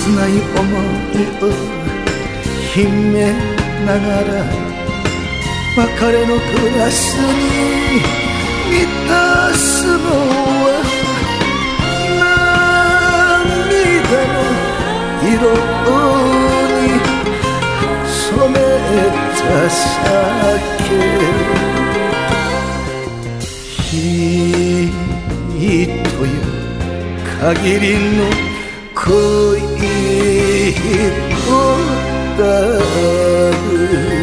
切ない想いを秘めながら別れのグラスに満たすのは涙の色に染めた酒。ひという限りの恋をだる